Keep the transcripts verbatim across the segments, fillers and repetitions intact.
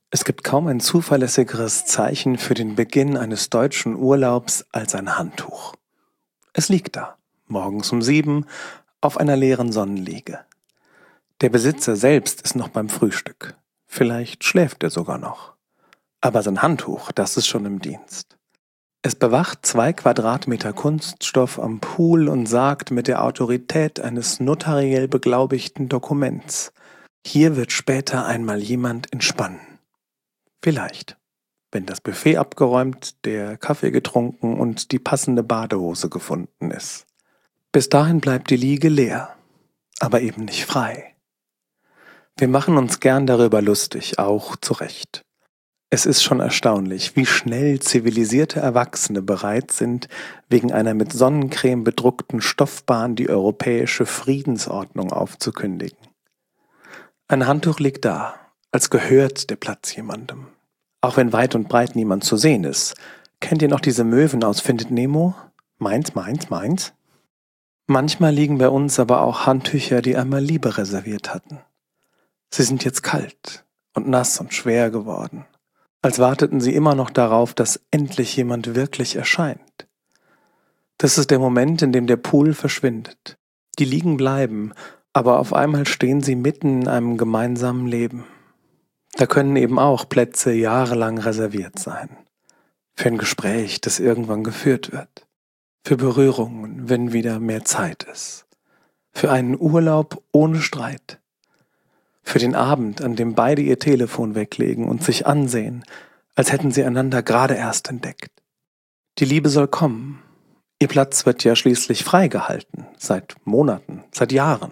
Es gibt kaum ein zuverlässigeres Zeichen für den Beginn eines deutschen Urlaubs als ein Handtuch. Es liegt da, morgens um sieben, auf einer leeren Sonnenliege. Der Besitzer selbst ist noch beim Frühstück. Vielleicht schläft er sogar noch. Aber sein Handtuch, das ist schon im Dienst. Es bewacht zwei Quadratmeter Kunststoff am Pool und sagt mit der Autorität eines notariell beglaubigten Dokuments: Hier wird später einmal jemand entspannen. Vielleicht, wenn das Buffet abgeräumt, der Kaffee getrunken und die passende Badehose gefunden ist. Bis dahin bleibt die Liege leer, aber eben nicht frei. Wir machen uns gern darüber lustig, auch zu Recht. Es ist schon erstaunlich, wie schnell zivilisierte Erwachsene bereit sind, wegen einer mit Sonnencreme bedruckten Stoffbahn die europäische Friedensordnung aufzukündigen. Ein Handtuch liegt da, als gehört der Platz jemandem. Auch wenn weit und breit niemand zu sehen ist. Kennt ihr noch diese Möwen aus Findet Nemo? Meins, meins, meins? Manchmal liegen bei uns aber auch Handtücher, die einmal Liebe reserviert hatten. Sie sind jetzt kalt und nass und schwer geworden, als warteten sie immer noch darauf, dass endlich jemand wirklich erscheint. Das ist der Moment, in dem der Pool verschwindet. Die Liegen bleiben, aber auf einmal stehen sie mitten in einem gemeinsamen Leben. Da können eben auch Plätze jahrelang reserviert sein. Für ein Gespräch, das irgendwann geführt wird. Für Berührungen, wenn wieder mehr Zeit ist. Für einen Urlaub ohne Streit. Für den Abend, an dem beide ihr Telefon weglegen und sich ansehen, als hätten sie einander gerade erst entdeckt. Die Liebe soll kommen. Ihr Platz wird ja schließlich freigehalten, seit Monaten, seit Jahren.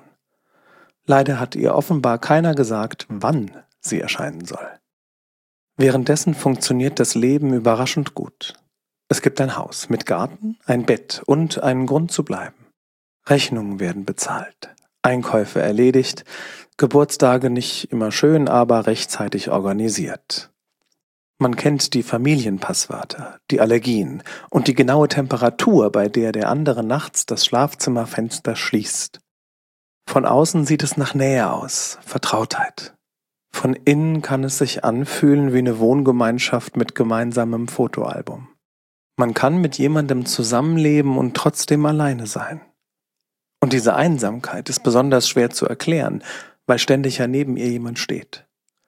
Leider hat ihr offenbar keiner gesagt, wann sie erscheinen soll. Währenddessen funktioniert das Leben überraschend gut. Es gibt ein Haus mit Garten, ein Bett und einen Grund zu bleiben. Rechnungen werden bezahlt, Einkäufe erledigt, Geburtstage nicht immer schön, aber rechtzeitig organisiert. Man kennt die Familienpasswörter, die Allergien und die genaue Temperatur, bei der der andere nachts das Schlafzimmerfenster schließt. Von außen sieht es nach Nähe aus, Vertrautheit. Von innen kann es sich anfühlen wie eine Wohngemeinschaft mit gemeinsamem Fotoalbum. Man kann mit jemandem zusammenleben und trotzdem alleine sein. Und diese Einsamkeit ist besonders schwer zu erklären, weil ständig ja neben ihr jemand steht.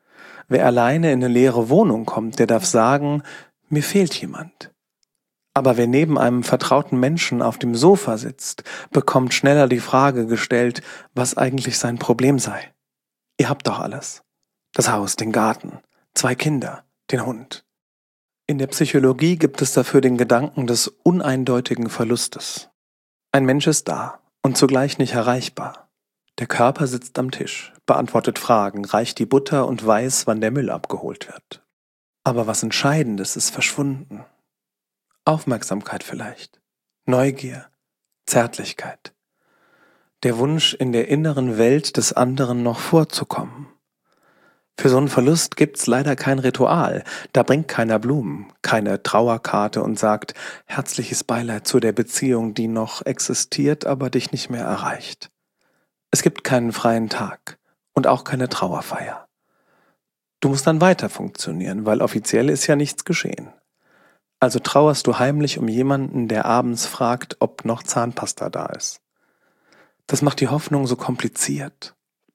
Wer alleine in eine leere Wohnung kommt, der darf sagen, mir fehlt jemand. Aber wer neben einem vertrauten Menschen auf dem Sofa sitzt, bekommt schneller die Frage gestellt, was eigentlich sein Problem sei. Ihr habt doch alles. Das Haus, den Garten, zwei Kinder, den Hund. In der Psychologie gibt es dafür den Gedanken des uneindeutigen Verlustes. Ein Mensch ist da und zugleich nicht erreichbar. Der Körper sitzt am Tisch, beantwortet Fragen, reicht die Butter und weiß, wann der Müll abgeholt wird. Aber was Entscheidendes ist verschwunden. Aufmerksamkeit vielleicht, Neugier, Zärtlichkeit. Der Wunsch, in der inneren Welt des anderen noch vorzukommen. Für so einen Verlust gibt's leider kein Ritual. Da bringt keiner Blumen, keine Trauerkarte und sagt herzliches Beileid zu der Beziehung, die noch existiert, aber dich nicht mehr erreicht. Es gibt keinen freien Tag und auch keine Trauerfeier. Du musst dann weiter funktionieren, weil offiziell ist ja nichts geschehen. Also trauerst du heimlich um jemanden, der abends fragt, ob noch Zahnpasta da ist. Das macht die Hoffnung so kompliziert.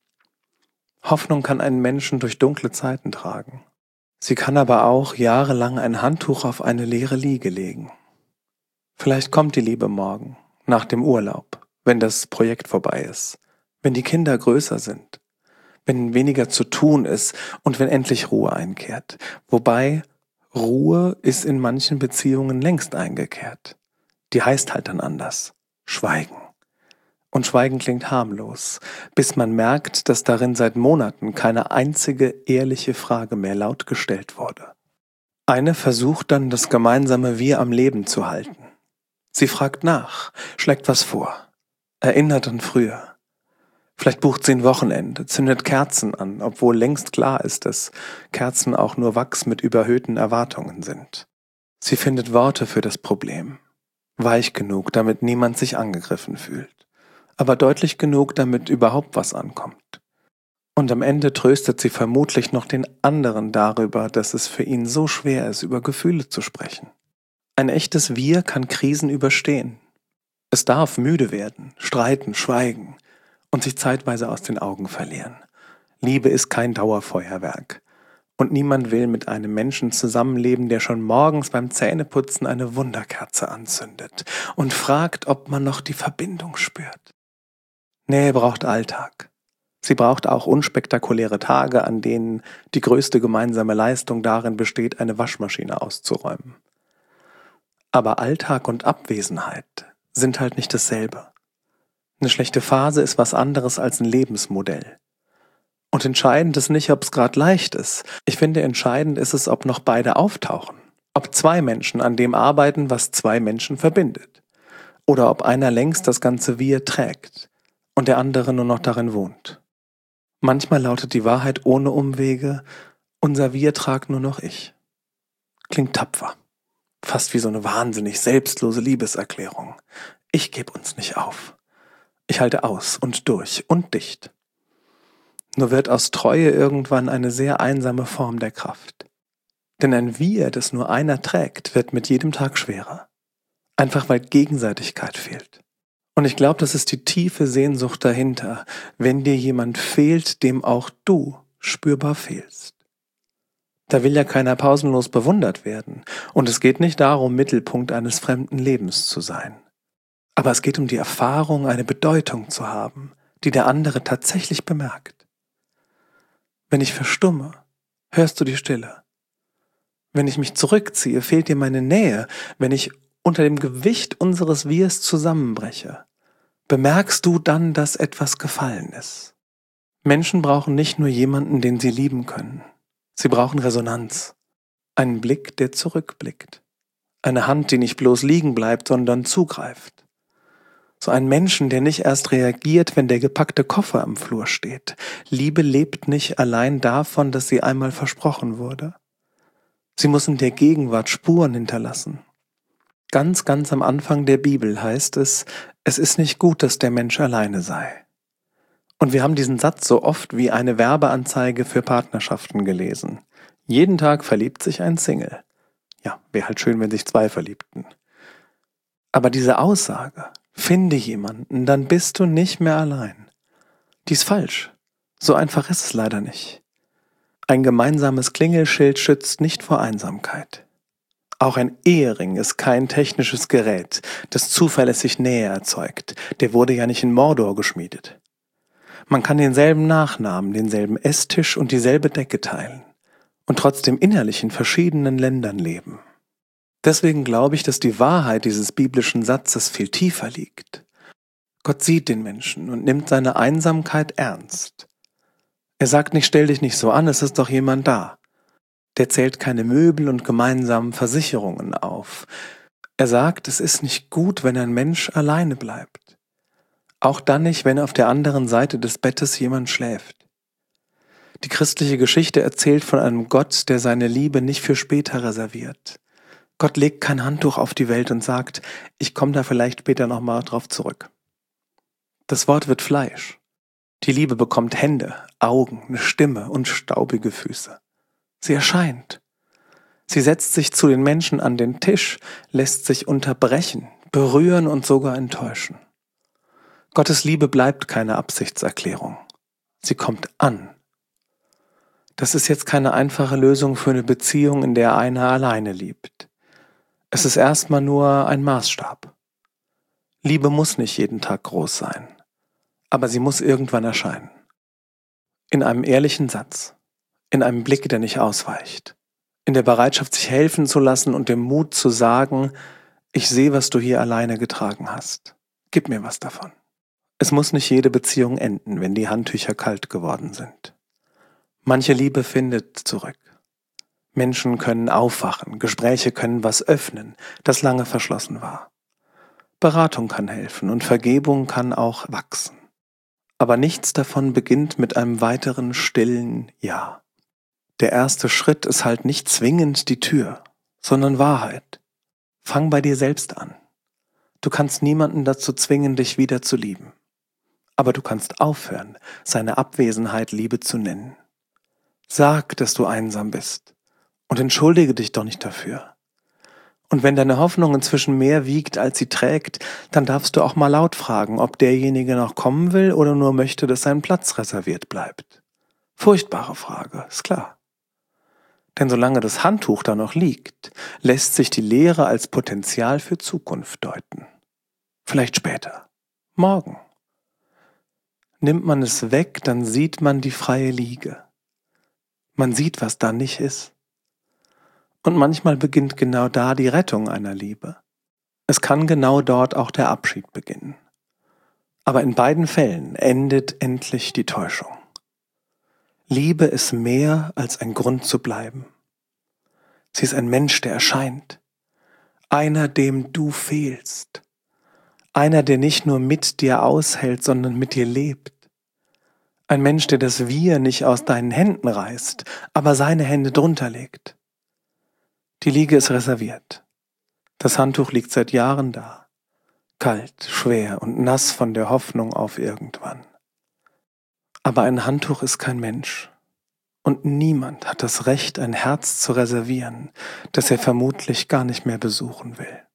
Hoffnung kann einen Menschen durch dunkle Zeiten tragen. Sie kann aber auch jahrelang ein Handtuch auf eine leere Liege legen. Vielleicht kommt die Liebe morgen, nach dem Urlaub, wenn das Projekt vorbei ist, wenn die Kinder größer sind, wenn weniger zu tun ist und wenn endlich Ruhe einkehrt. Wobei Ruhe ist in manchen Beziehungen längst eingekehrt. Die heißt halt dann anders. Schweigen. Und Schweigen klingt harmlos, bis man merkt, dass darin seit Monaten keine einzige ehrliche Frage mehr laut gestellt wurde. Eine versucht dann, das gemeinsame Wir am Leben zu halten. Sie fragt nach, schlägt was vor, erinnert an früher. Vielleicht bucht sie ein Wochenende, zündet Kerzen an, obwohl längst klar ist, dass Kerzen auch nur Wachs mit überhöhten Erwartungen sind. Sie findet Worte für das Problem. Weich genug, damit niemand sich angegriffen fühlt. Aber deutlich genug, damit überhaupt was ankommt. Und am Ende tröstet sie vermutlich noch den anderen darüber, dass es für ihn so schwer ist, über Gefühle zu sprechen. Ein echtes Wir kann Krisen überstehen. Es darf müde werden, streiten, schweigen und sich zeitweise aus den Augen verlieren. Liebe ist kein Dauerfeuerwerk. Und niemand will mit einem Menschen zusammenleben, der schon morgens beim Zähneputzen eine Wunderkerze anzündet und fragt, ob man noch die Verbindung spürt. Nähe braucht Alltag. Sie braucht auch unspektakuläre Tage, an denen die größte gemeinsame Leistung darin besteht, eine Waschmaschine auszuräumen. Aber Alltag und Abwesenheit sind halt nicht dasselbe. Eine schlechte Phase ist was anderes als ein Lebensmodell. Und entscheidend ist nicht, ob es gerade leicht ist. Ich finde, entscheidend ist es, ob noch beide auftauchen. Ob zwei Menschen an dem arbeiten, was zwei Menschen verbindet. Oder ob einer längst das ganze Wir trägt und der andere nur noch darin wohnt. Manchmal lautet die Wahrheit ohne Umwege, unser Wir tragt nur noch ich. Klingt tapfer. Fast wie so eine wahnsinnig selbstlose Liebeserklärung. Ich gebe uns nicht auf. Ich halte aus und durch und dicht. Nur wird aus Treue irgendwann eine sehr einsame Form der Kraft. Denn ein Wir, das nur einer trägt, wird mit jedem Tag schwerer. Einfach weil Gegenseitigkeit fehlt. Und ich glaube, das ist die tiefe Sehnsucht dahinter, wenn dir jemand fehlt, dem auch du spürbar fehlst. Da will ja keiner pausenlos bewundert werden. Und es geht nicht darum, Mittelpunkt eines fremden Lebens zu sein. Aber es geht um die Erfahrung, eine Bedeutung zu haben, die der andere tatsächlich bemerkt. Wenn ich verstumme, hörst du die Stille. Wenn ich mich zurückziehe, fehlt dir meine Nähe. Wenn ich unter dem Gewicht unseres Wirs zusammenbreche, bemerkst du dann, dass etwas gefallen ist. Menschen brauchen nicht nur jemanden, den sie lieben können. Sie brauchen Resonanz. Einen Blick, der zurückblickt. Eine Hand, die nicht bloß liegen bleibt, sondern zugreift. So einen Menschen, der nicht erst reagiert, wenn der gepackte Koffer am Flur steht. Liebe lebt nicht allein davon, dass sie einmal versprochen wurde. Sie muss in der Gegenwart Spuren hinterlassen. Ganz, ganz am Anfang der Bibel heißt es, es ist nicht gut, dass der Mensch alleine sei. Und wir haben diesen Satz so oft wie eine Werbeanzeige für Partnerschaften gelesen. Jeden Tag verliebt sich ein Single. Ja, wäre halt schön, wenn sich zwei verliebten. Aber diese Aussage, finde jemanden, dann bist du nicht mehr allein. Die ist falsch. So einfach ist es leider nicht. Ein gemeinsames Klingelschild schützt nicht vor Einsamkeit. Auch ein Ehering ist kein technisches Gerät, das zuverlässig Nähe erzeugt. Der wurde ja nicht in Mordor geschmiedet. Man kann denselben Nachnamen, denselben Esstisch und dieselbe Decke teilen und trotzdem innerlich in verschiedenen Ländern leben. Deswegen glaube ich, dass die Wahrheit dieses biblischen Satzes viel tiefer liegt. Gott sieht den Menschen und nimmt seine Einsamkeit ernst. Er sagt nicht, stell dich nicht so an, es ist doch jemand da. Der zählt keine Möbel und gemeinsamen Versicherungen auf. Er sagt, es ist nicht gut, wenn ein Mensch alleine bleibt. Auch dann nicht, wenn auf der anderen Seite des Bettes jemand schläft. Die christliche Geschichte erzählt von einem Gott, der seine Liebe nicht für später reserviert. Gott legt kein Handtuch auf die Welt und sagt, ich komme da vielleicht später nochmal drauf zurück. Das Wort wird Fleisch. Die Liebe bekommt Hände, Augen, eine Stimme und staubige Füße. Sie erscheint. Sie setzt sich zu den Menschen an den Tisch, lässt sich unterbrechen, berühren und sogar enttäuschen. Gottes Liebe bleibt keine Absichtserklärung. Sie kommt an. Das ist jetzt keine einfache Lösung für eine Beziehung, in der einer alleine liebt. Es ist erstmal nur ein Maßstab. Liebe muss nicht jeden Tag groß sein, aber sie muss irgendwann erscheinen. In einem ehrlichen Satz. In einem Blick, der nicht ausweicht. In der Bereitschaft, sich helfen zu lassen und dem Mut zu sagen, ich sehe, was du hier alleine getragen hast. Gib mir was davon. Es muss nicht jede Beziehung enden, wenn die Handtücher kalt geworden sind. Manche Liebe findet zurück. Menschen können aufwachen, Gespräche können was öffnen, das lange verschlossen war. Beratung kann helfen und Vergebung kann auch wachsen. Aber nichts davon beginnt mit einem weiteren stillen Ja. Der erste Schritt ist halt nicht zwingend die Tür, sondern Wahrheit. Fang bei dir selbst an. Du kannst niemanden dazu zwingen, dich wieder zu lieben. Aber du kannst aufhören, seine Abwesenheit Liebe zu nennen. Sag, dass du einsam bist und entschuldige dich doch nicht dafür. Und wenn deine Hoffnung inzwischen mehr wiegt, als sie trägt, dann darfst du auch mal laut fragen, ob derjenige noch kommen will oder nur möchte, dass sein Platz reserviert bleibt. Furchtbare Frage, ist klar. Denn solange das Handtuch da noch liegt, lässt sich die Leere als Potenzial für Zukunft deuten. Vielleicht später, morgen. Nimmt man es weg, dann sieht man die freie Liege. Man sieht, was da nicht ist. Und manchmal beginnt genau da die Rettung einer Liebe. Es kann genau dort auch der Abschied beginnen. Aber in beiden Fällen endet endlich die Täuschung. Liebe ist mehr als ein Grund zu bleiben. Sie ist ein Mensch, der erscheint. Einer, dem du fehlst. Einer, der nicht nur mit dir aushält, sondern mit dir lebt. Ein Mensch, der das Wir nicht aus deinen Händen reißt, aber seine Hände drunter legt. Die Liege ist reserviert. Das Handtuch liegt seit Jahren da. Kalt, schwer und nass von der Hoffnung auf irgendwann. Aber ein Handtuch ist kein Mensch. Und niemand hat das Recht, ein Herz zu reservieren, das er vermutlich gar nicht mehr besuchen will.